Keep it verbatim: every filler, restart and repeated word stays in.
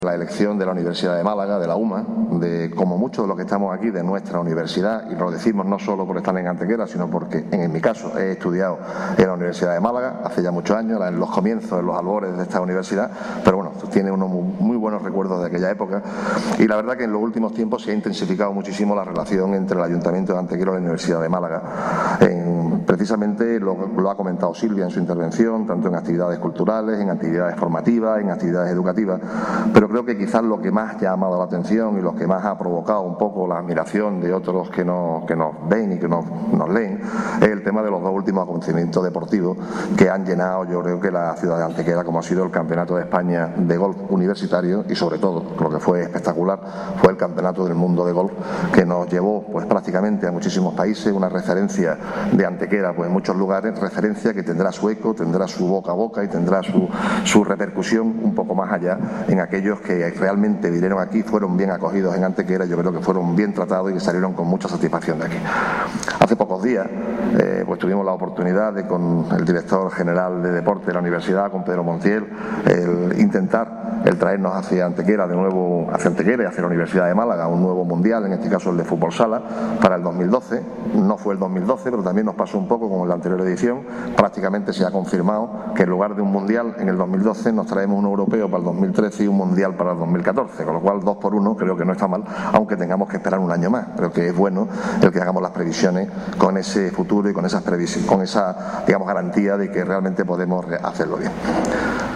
La elección de la Universidad de Málaga, de la U M A, de como muchos de los que estamos aquí, de nuestra universidad, y lo decimos no solo por estar en Antequera, sino porque en mi caso he estudiado en la Universidad de Málaga hace ya muchos años, en los comienzos, en los albores de esta universidad, pero bueno, tiene unos muy, muy buenos recuerdos de aquella época, y la verdad que en los últimos tiempos se ha intensificado muchísimo la relación entre el Ayuntamiento de Antequera y la Universidad de Málaga. En, precisamente lo, lo ha comentado Silvia en su intervención, tanto en actividades culturales, en actividades formativas, en actividades educativas, pero creo que quizás lo que más ha llamado la atención y lo que más ha provocado un poco la admiración de otros que nos, que nos ven y que nos, nos leen es el tema de los dos últimos acontecimientos deportivos que han llenado, yo creo que la ciudad de Antequera, como ha sido el Campeonato de España de golf universitario, y sobre todo lo que fue espectacular fue el Campeonato del Mundo de golf, que nos llevó pues prácticamente a muchísimos países, una referencia de Antequera pues en muchos lugares, referencia que tendrá su eco, tendrá su boca a boca y tendrá su, su repercusión un poco más allá en aquellos que realmente vinieron aquí, fueron bien acogidos en Antequera, yo creo que fueron bien tratados y que salieron con mucha satisfacción de aquí. Hace pocos días eh, pues tuvimos la oportunidad de, con el director general de deporte de la universidad, con Pedro Montiel, el intentar el traernos hacia Antequera, de nuevo hacia Antequera y hacia la Universidad de Málaga, un nuevo mundial, en este caso el de fútbol sala, para el dos mil doce. No fue el dos mil doce, pero también nos pasó un poco como en la anterior edición. Prácticamente se ha confirmado que en lugar de un mundial en el dos mil doce nos traemos un europeo para el dos mil trece y un mundial para el dos mil catorce, con lo cual dos por uno creo que no está mal, aunque tengamos que esperar un año más. Creo que es bueno el que hagamos las previsiones con ese futuro y con esas previsiones, con esa, digamos, garantía de que realmente podemos hacerlo bien.